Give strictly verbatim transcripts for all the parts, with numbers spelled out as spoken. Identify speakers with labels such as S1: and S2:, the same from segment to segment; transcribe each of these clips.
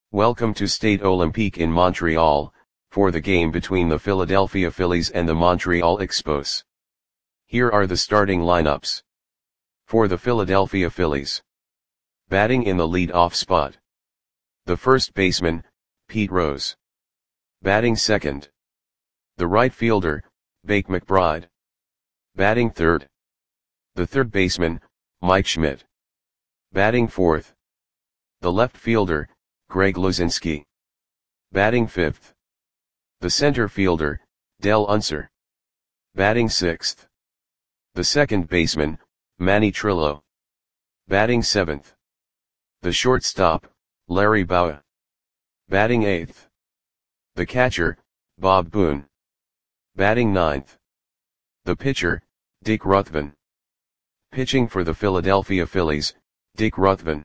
S1: Welcome to Stade Olympique in Montreal, for the game between the Philadelphia Phillies and the Montreal Expos. Here are the starting lineups. For the Philadelphia Phillies. Batting in the lead-off spot. The first baseman, Pete Rose. Batting second. The right fielder, Bake McBride. Batting third. The third baseman, Mike Schmidt. Batting fourth. The left fielder, Greg Luzinski. Batting fifth. The center fielder, Dell Unser. Batting sixth. The second baseman, Manny Trillo. Batting seventh. The shortstop, Larry Bowa. Batting eighth. The catcher, Bob Boone. Batting ninth. The pitcher, Dick Ruthven. Pitching for the Philadelphia Phillies, Dick Ruthven.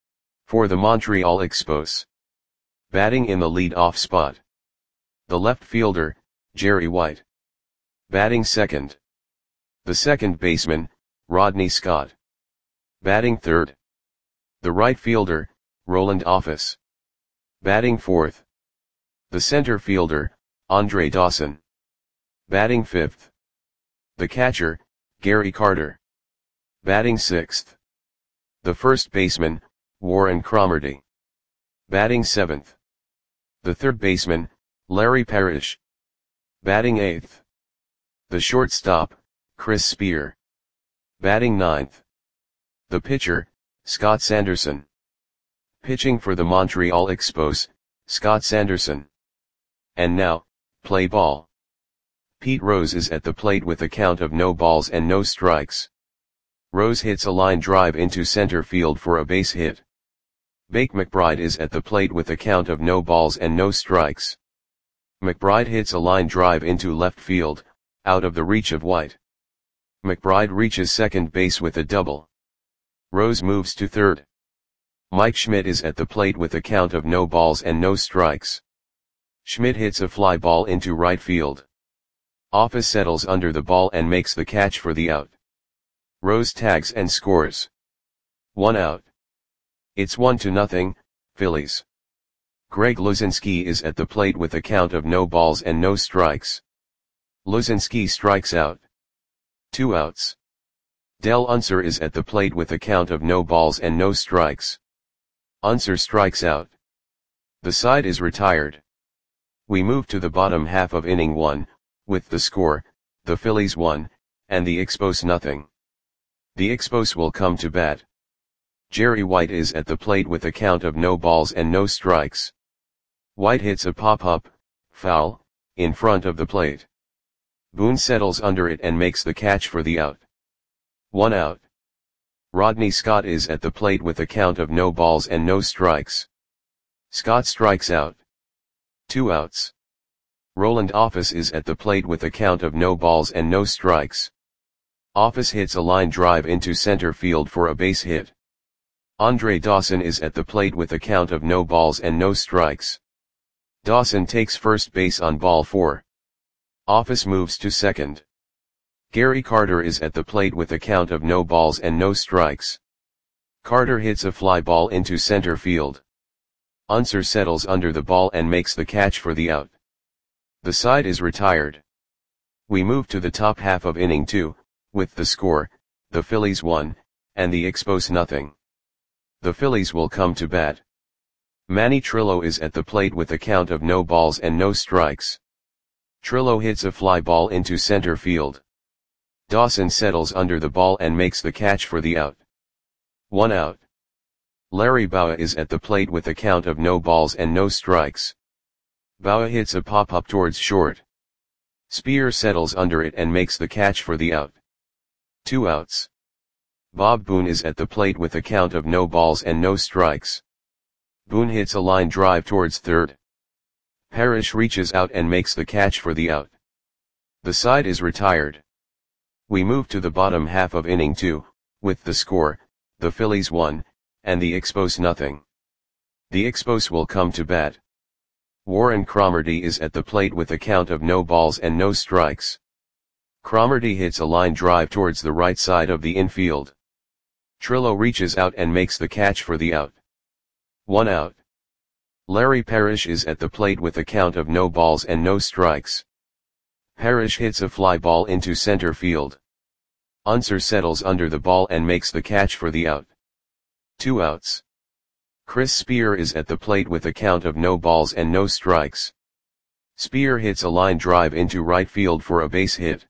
S1: For the Montreal Expos. Batting in the lead-off spot. The left fielder, Jerry White. Batting second. The second baseman, Rodney Scott. Batting third. The right fielder, Roland Office. Batting fourth. The center fielder, Andre Dawson. Batting fifth. The catcher, Gary Carter. Batting sixth. The first baseman, Warren Cromartie. Batting seventh. The third baseman, Larry Parrish. Batting eighth. The shortstop, Chris Spear. Batting ninth. The pitcher, Scott Sanderson. Pitching for the Montreal Expos, Scott Sanderson. And now, play ball. Pete Rose is at the plate with a count of no balls and no strikes. Rose hits a line drive into center field for a base hit. Bake McBride is at the plate with a count of no balls and no strikes. McBride hits a line drive into left field, out of the reach of White. McBride reaches second base with a double. Rose moves to third. Mike Schmidt is at the plate with a count of no balls and no strikes. Schmidt hits a fly ball into right field. Office settles under the ball and makes the catch for the out. Rose tags and scores. One out. It's one to nothing, Phillies. Greg Luzinski is at the plate with a count of no balls and no strikes. Luzinski strikes out. Two outs. Dell Unser is at the plate with a count of no balls and no strikes. Unser strikes out. The side is retired. We move to the bottom half of inning one, with the score, the Phillies one, and the Expos nothing. The Expos will come to bat. Jerry White is at the plate with a count of no balls and no strikes. White hits a pop-up, foul, in front of the plate. Boone settles under it and makes the catch for the out. One out. Rodney Scott is at the plate with a count of no balls and no strikes. Scott strikes out. Two outs. Roland Office is at the plate with a count of no balls and no strikes. Office hits a line drive into center field for a base hit. Andre Dawson is at the plate with a count of no balls and no strikes. Dawson takes first base on ball four. Office moves to second. Gary Carter is at the plate with a count of no balls and no strikes. Carter hits a fly ball into center field. Unser settles under the ball and makes the catch for the out. The side is retired. We move to the top half of inning two, with the score, the Phillies one, and the Expos nothing. The Phillies will come to bat. Manny Trillo is at the plate with a count of no balls and no strikes. Trillo hits a fly ball into center field. Dawson settles under the ball and makes the catch for the out. One out. Larry Bowa is at the plate with a count of no balls and no strikes. Bowa hits a pop-up towards short. Spear settles under it and makes the catch for the out. Two outs. Bob Boone is at the plate with a count of no balls and no strikes. Boone hits a line drive towards third. Parrish reaches out and makes the catch for the out. The side is retired. We move to the bottom half of inning two, with the score, the Phillies one, and the Expos nothing. The Expos will come to bat. Warren Cromartie is at the plate with a count of no balls and no strikes. Cromartie hits a line drive towards the right side of the infield. Trillo reaches out and makes the catch for the out. One out. Larry Parrish is at the plate with a count of no balls and no strikes. Parrish hits a fly ball into center field. Unser settles under the ball and makes the catch for the out. Two outs. Chris Spear is at the plate with a count of no balls and no strikes. Spear hits a line drive into right field for a base hit.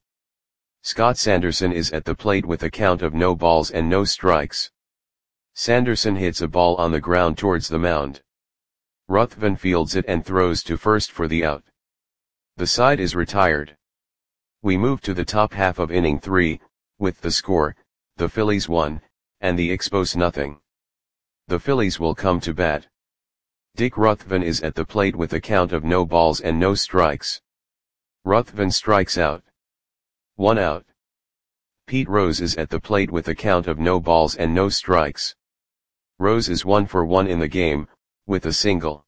S1: Scott Sanderson is at the plate with a count of no balls and no strikes. Sanderson hits a ball on the ground towards the mound. Ruthven fields it and throws to first for the out. The side is retired. We move to the top half of inning three, with the score, the Phillies one, and the Expos nothing. The Phillies will come to bat. Dick Ruthven is at the plate with a count of no balls and no strikes. Ruthven strikes out. One out. Pete Rose is at the plate with a count of no balls and no strikes. Rose is one for one in the game, with a single.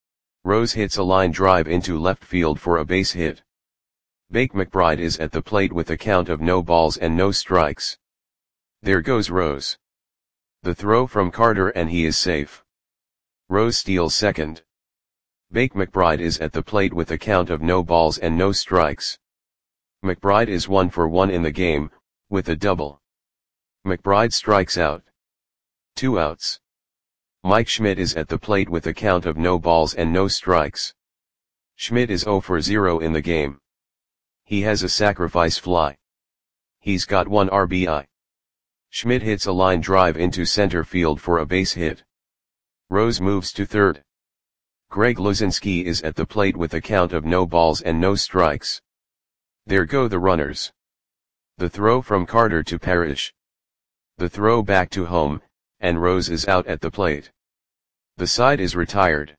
S1: Rose hits a line drive into left field for a base hit. Bake McBride is at the plate with a count of no balls and no strikes. There goes Rose. The throw from Carter and he is safe. Rose steals second. Bake McBride is at the plate with a count of no balls and no strikes. McBride is one for one in the game, with a double. McBride strikes out. Two outs. Mike Schmidt is at the plate with a count of no balls and no strikes. Schmidt is zero for zero in the game. He has a sacrifice fly. He's got one R B I. Schmidt hits a line drive into center field for a base hit. Rose moves to third. Greg Luzinski is at the plate with a count of no balls and no strikes. There go the runners. The throw from Carter to Parrish. The throw back to home, and Rose is out at the plate. The side is retired.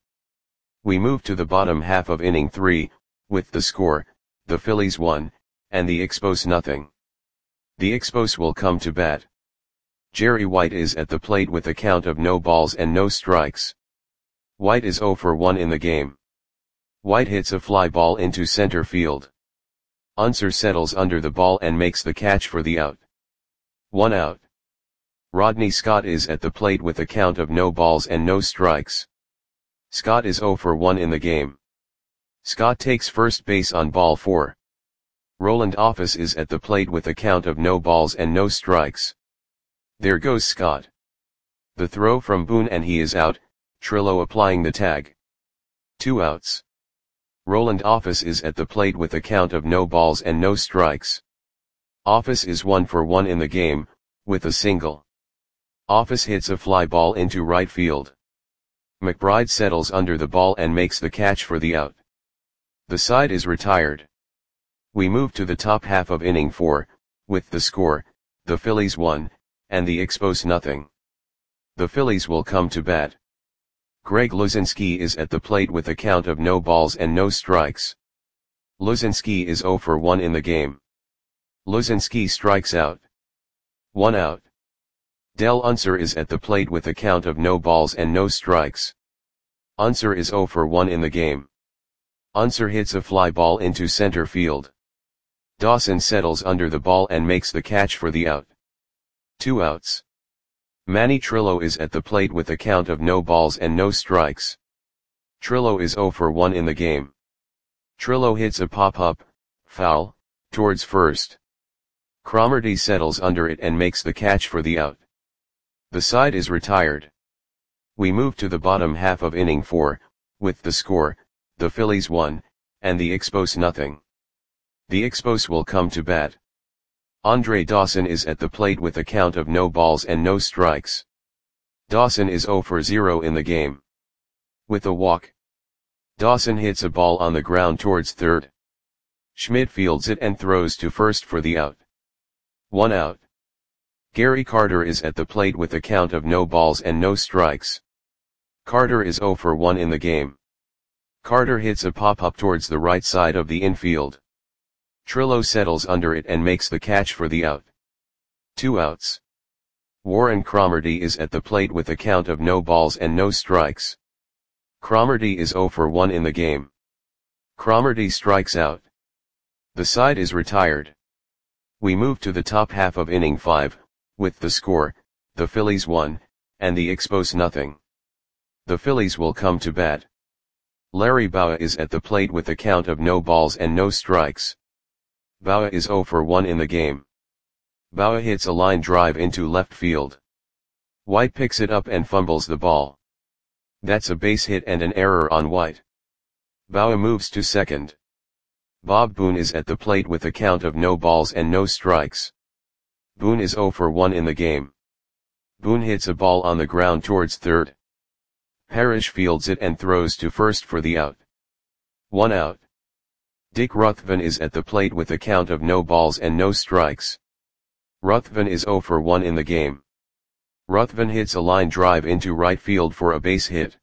S1: We move to the bottom half of inning three, with the score, the Phillies one, and the Expos nothing. The Expos will come to bat. Jerry White is at the plate with a count of no balls and no strikes. White is zero for one in the game. White hits a fly ball into center field. Unser settles under the ball and makes the catch for the out. One out. Rodney Scott is at the plate with a count of no balls and no strikes. Scott is zero for one in the game. Scott takes first base on ball four. Roland Office is at the plate with a count of no balls and no strikes. There goes Scott. The throw from Boone and he is out, Trillo applying the tag. Two outs. Roland Office is at the plate with a count of no balls and no strikes. Office is one for one in the game, with a single. Office hits a fly ball into right field. McBride settles under the ball and makes the catch for the out. The side is retired. We move to the top half of inning four, with the score, the Phillies one, and the Expos nothing. The Phillies will come to bat. Greg Luzinski is at the plate with a count of no balls and no strikes. Luzinski is zero for one in the game. Luzinski strikes out. One out. Del Unser is at the plate with a count of no balls and no strikes. Unser is zero for one in the game. Unser hits a fly ball into center field. Dawson settles under the ball and makes the catch for the out. Two outs. Manny Trillo is at the plate with a count of no balls and no strikes. Trillo is zero for one in the game. Trillo hits a pop-up, foul, towards first. Cromartie settles under it and makes the catch for the out. The side is retired. We move to the bottom half of inning four, with the score, the Phillies one, and the Expos nothing. The Expos will come to bat. Andre Dawson is at the plate with a count of no balls and no strikes. Dawson is zero for zero in the game. With a walk. Dawson hits a ball on the ground towards third. Schmidt fields it and throws to first for the out. One out. Gary Carter is at the plate with a count of no balls and no strikes. Carter is zero for one in the game. Carter hits a pop-up towards the right side of the infield. Trillo settles under it and makes the catch for the out. Two outs. Warren Cromartie is at the plate with a count of no balls and no strikes. Cromartie is zero for one in the game. Cromartie strikes out. The side is retired. We move to the top half of inning five, with the score, the Phillies one, and the Expos nothing. The Phillies will come to bat. Larry Bowa is at the plate with a count of no balls and no strikes. Bowa is zero for one in the game. Bowa hits a line drive into left field. White picks it up and fumbles the ball. That's a base hit and an error on White. Bowa moves to second. Bob Boone is at the plate with a count of no balls and no strikes. Boone is zero for one in the game. Boone hits a ball on the ground towards third. Parrish fields it and throws to first for the out. One out. Dick Ruthven is at the plate with a count of no balls and no strikes. Ruthven is zero for one in the game. Ruthven hits a line drive into right field for a base hit.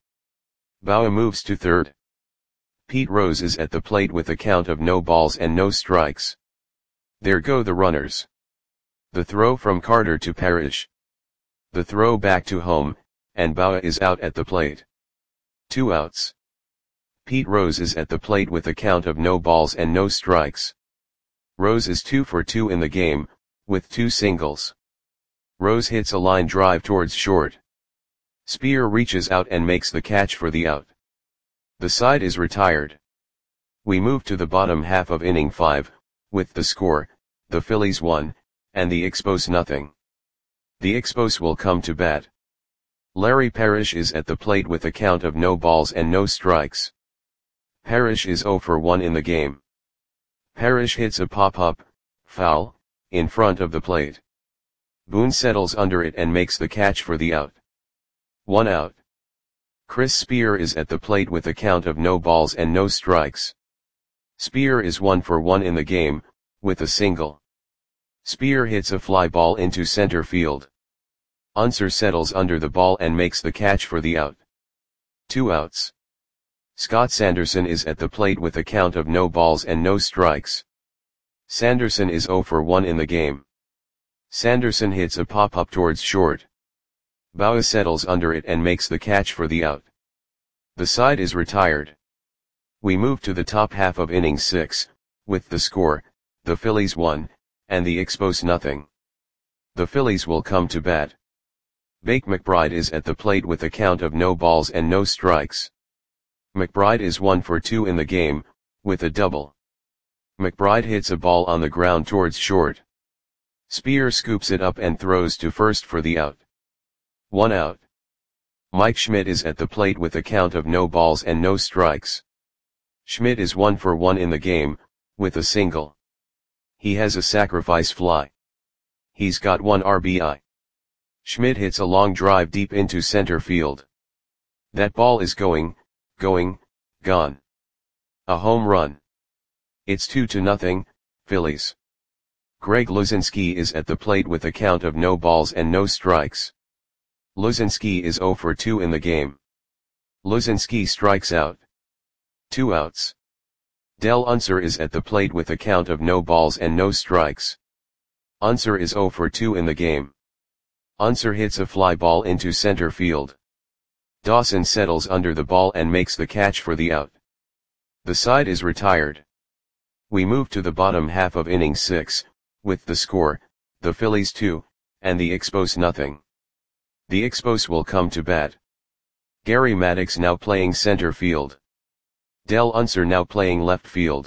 S1: Bowa moves to third. Pete Rose is at the plate with a count of no balls and no strikes. There go the runners. The throw from Carter to Parrish. The throw back to home, and Bowa is out at the plate. Two outs. Pete Rose is at the plate with a count of no balls and no strikes. Rose is two for two in the game, with two singles. Rose hits a line drive towards short. Spear reaches out and makes the catch for the out. The side is retired. We move to the bottom half of inning five, with the score, the Phillies one, and the Expos nothing. The Expos will come to bat. Larry Parrish is at the plate with a count of no balls and no strikes. Parrish is zero for one in the game. Parrish hits a pop-up, foul, in front of the plate. Boone settles under it and makes the catch for the out. One out. Chris Spear is at the plate with a count of no balls and no strikes. Spear is one for one in the game, with a single. Spear hits a fly ball into center field. Unser settles under the ball and makes the catch for the out. Two outs. Scott Sanderson is at the plate with a count of no balls and no strikes. Sanderson is zero for one in the game. Sanderson hits a pop-up towards short. Bowa settles under it and makes the catch for the out. The side is retired. We move to the top half of inning six, with the score, the Phillies one, and the Expos nothing. The Phillies will come to bat. Bake McBride is at the plate with a count of no balls and no strikes. McBride is one for two in the game, with a double. McBride hits a ball on the ground towards short. Spear scoops it up and throws to first for the out. One out. Mike Schmidt is at the plate with a count of no balls and no strikes. Schmidt is one for one in the game, with a single. He has a sacrifice fly. He's got one R B I. Schmidt hits a long drive deep into center field. That ball is going, going, gone. A home run. It's two to nothing, Phillies. Greg Luzinski is at the plate with a count of no balls and no strikes. Luzinski is zero for two in the game. Luzinski strikes out. Two outs. Del Unser is at the plate with a count of no balls and no strikes. Unser is zero for two in the game. Unser hits a fly ball into center field. Dawson settles under the ball and makes the catch for the out. The side is retired. We move to the bottom half of inning six, with the score, the Phillies two, and the Expos nothing. The Expos will come to bat. Gary Maddox now playing center field. Del Unser now playing left field.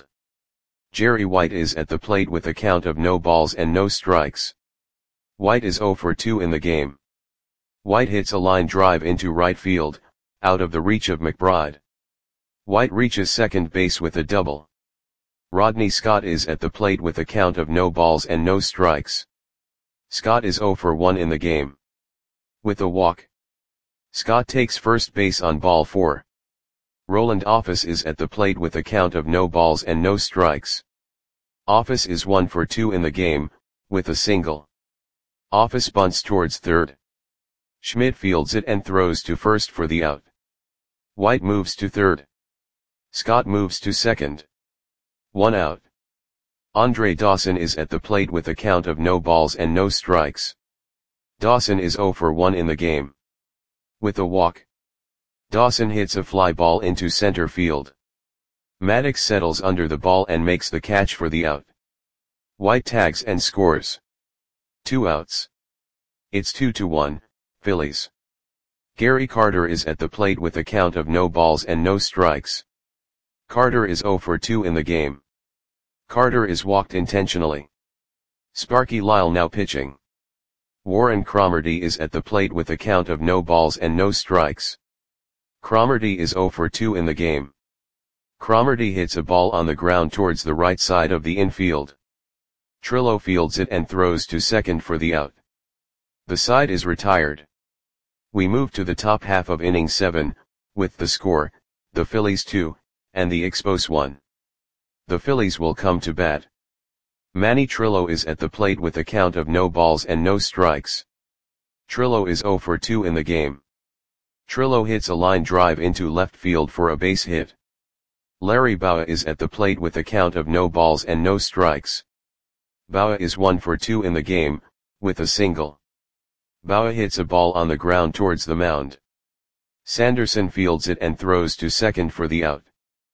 S1: Jerry White is at the plate with a count of no balls and no strikes. White is zero for two in the game. White hits a line drive into right field, out of the reach of McBride. White reaches second base with a double. Rodney Scott is at the plate with a count of no balls and no strikes. Scott is zero for one in the game. With a walk. Scott takes first base on ball four. Roland Office is at the plate with a count of no balls and no strikes. Office is one for two in the game, with a single. Office bunts towards third. Schmidt fields it and throws to first for the out. White moves to third. Scott moves to second. One out. Andre Dawson is at the plate with a count of no balls and no strikes. Dawson is zero for one in the game. With a walk. Dawson hits a fly ball into center field. Maddox settles under the ball and makes the catch for the out. White tags and scores. Two outs. It's two to one, Phillies. Gary Carter is at the plate with a count of no balls and no strikes. Carter is zero for two in the game. Carter is walked intentionally. Sparky Lyle now pitching. Warren Cromartie is at the plate with a count of no balls and no strikes. Cromartie is zero for two in the game. Cromartie hits a ball on the ground towards the right side of the infield. Trillo fields it and throws to second for the out. The side is retired. We move to the top half of inning seven, with the score, the Phillies two, and the Expos one. The Phillies will come to bat. Manny Trillo is at the plate with a count of no balls and no strikes. Trillo is zero for two in the game. Trillo hits a line drive into left field for a base hit. Larry Bowa is at the plate with a count of no balls and no strikes. Bowa is one for two in the game, with a single. Bowa hits a ball on the ground towards the mound. Sanderson fields it and throws to second for the out.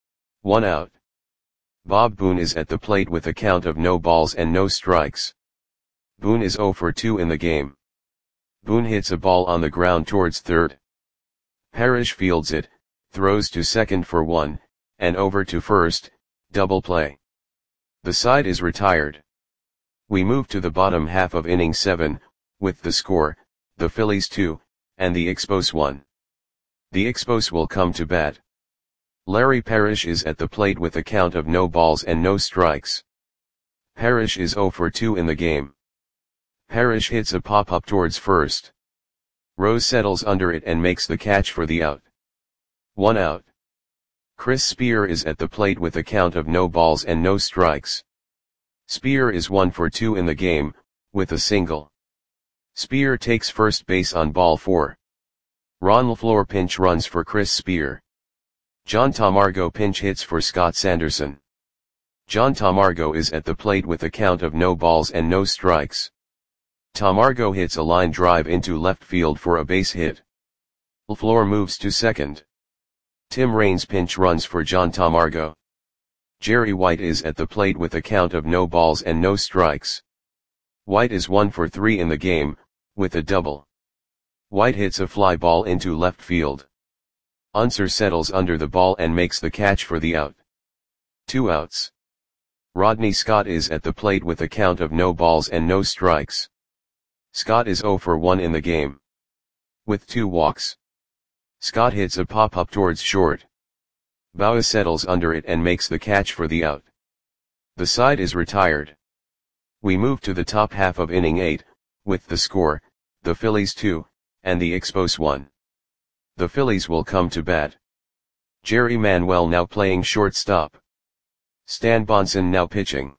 S1: One out. Bob Boone is at the plate with a count of no balls and no strikes. Boone is zero for two in the game. Boone hits a ball on the ground towards third. Parrish fields it, throws to second for one, and over to first, double play. The side is retired. We move to the bottom half of inning seven, with the score, the Phillies two, and the Expos one. The Expos will come to bat. Larry Parrish is at the plate with a count of no balls and no strikes. Parrish is zero for two in the game. Parrish hits a pop-up towards first. Rose settles under it and makes the catch for the out. One out. Chris Spear is at the plate with a count of no balls and no strikes. Spear is one for two in the game, with a single. Spear takes first base on ball four. Ron LaFleur pinch runs for Chris Spear. John Tamargo pinch hits for Scott Sanderson. John Tamargo is at the plate with a count of no balls and no strikes. Tamargo hits a line drive into left field for a base hit. LaFleur moves to second. Tim Raines pinch runs for John Tamargo. Jerry White is at the plate with a count of no balls and no strikes. White is one for three in the game, with a double. White hits a fly ball into left field. Unser settles under the ball and makes the catch for the out. Two outs. Rodney Scott is at the plate with a count of no balls and no strikes. Scott is zero for one in the game. With two walks. Scott hits a pop-up towards short. Bowa settles under it and makes the catch for the out. The side is retired. We move to the top half of inning eight, with the score, the Phillies two, and the Expos one. The Phillies will come to bat. Jerry Manuel now playing shortstop. Stan Bonson now pitching.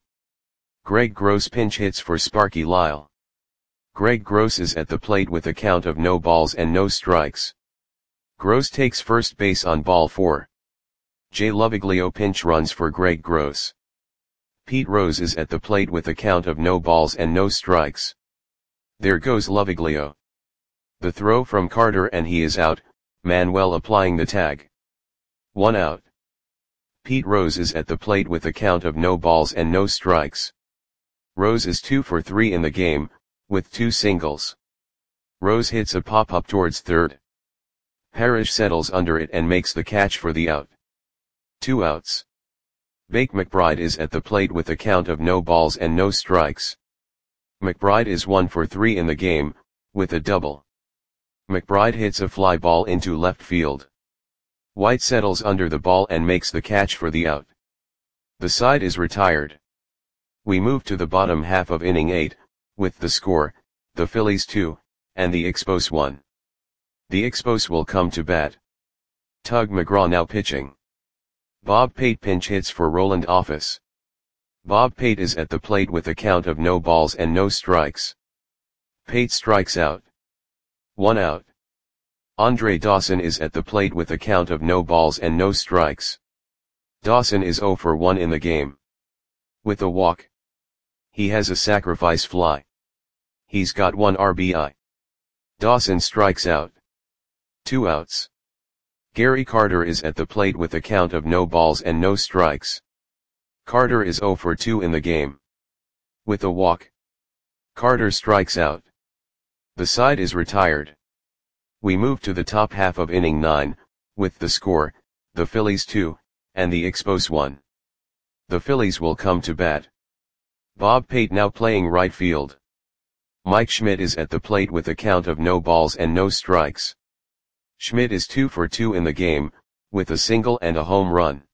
S1: Greg Gross pinch hits for Sparky Lyle. Greg Gross is at the plate with a count of no balls and no strikes. Gross takes first base on ball four. Jay Loviglio pinch runs for Greg Gross. Pete Rose is at the plate with a count of no balls and no strikes. There goes Loviglio. The throw from Carter and he is out, Manuel applying the tag. One out. Pete Rose is at the plate with a count of no balls and no strikes. Rose is two for three in the game, with two singles. Rose hits a pop-up towards third. Parrish settles under it and makes the catch for the out. Two outs. Bake McBride is at the plate with a count of no balls and no strikes. McBride is one for three in the game, with a double. McBride hits a fly ball into left field. White settles under the ball and makes the catch for the out. The side is retired. We move to the bottom half of inning eight, with the score, the Phillies two, and the Expos one. The Expos will come to bat. Tug McGraw now pitching. Bob Pate pinch hits for Roland Office. Bob Pate is at the plate with a count of no balls and no strikes. Pate strikes out. One out. Andre Dawson is at the plate with a count of no balls and no strikes. Dawson is zero for one in the game. With a walk. He has a sacrifice fly. He's got one R B I. Dawson strikes out. Two outs. Gary Carter is at the plate with a count of no balls and no strikes. Carter is zero for two in the game. With a walk. Carter strikes out. The side is retired. We move to the top half of inning nine, with the score, the Phillies two, and the Expos one. The Phillies will come to bat. Bob Pate now playing right field. Mike Schmidt is at the plate with a count of no balls and no strikes. Schmidt is two for two in the game, with a single and a home run.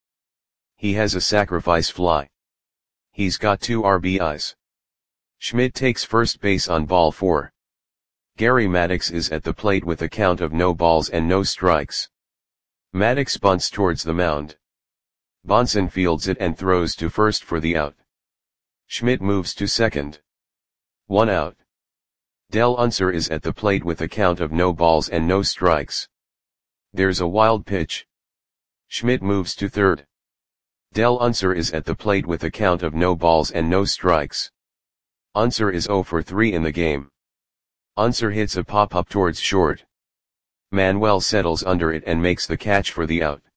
S1: He has a sacrifice fly. He's got two R B Is. Schmidt takes first base on ball four. Gary Maddox is at the plate with a count of no balls and no strikes. Maddox bunts towards the mound. Bonson fields it and throws to first for the out. Schmidt moves to second. One out. Del Unser is at the plate with a count of no balls and no strikes. There's a wild pitch. Schmidt moves to third. Del Unser is at the plate with a count of no balls and no strikes. Unser is zero for three in the game. Unser hits a pop-up towards short. Manuel settles under it and makes the catch for the out.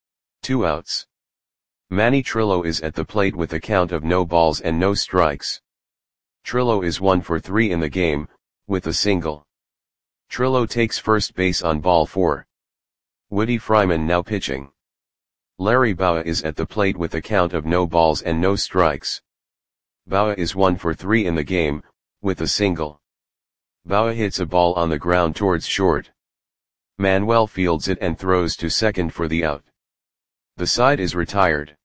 S1: Two outs. Manny Trillo is at the plate with a count of no balls and no strikes. Trillo is one for three in the game, with a single. Trillo takes first base on ball four. Woody Fryman now pitching. Larry Bowa is at the plate with a count of no balls and no strikes. Bowa is one for three in the game, with a single. Bowa hits a ball on the ground towards short. Manuel fields it and throws to second for the out. The side is retired.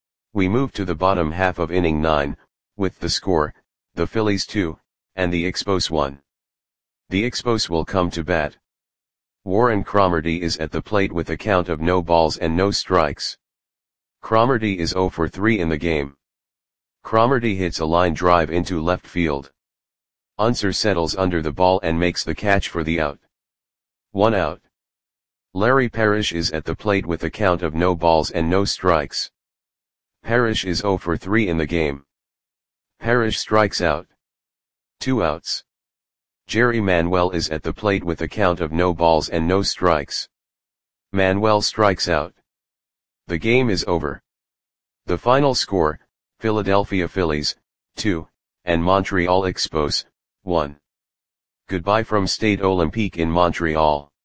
S1: We move to the bottom half of inning nine, with the score, the Phillies two, and the Expos one. The Expos will come to bat. Warren Cromartie is at the plate with a count of no balls and no strikes. Cromartie is zero for three in the game. Cromartie hits a line drive into left field. Unser settles under the ball and makes the catch for the out. One out. Larry Parrish is at the plate with a count of no balls and no strikes. Parrish is zero for three in the game. Parrish strikes out. Two outs. Jerry Manuel is at the plate with a count of no balls and no strikes. Manuel strikes out. The game is over. The final score, Philadelphia Phillies, two, and Montreal Expos, one. Goodbye from Stade Olympique in Montreal.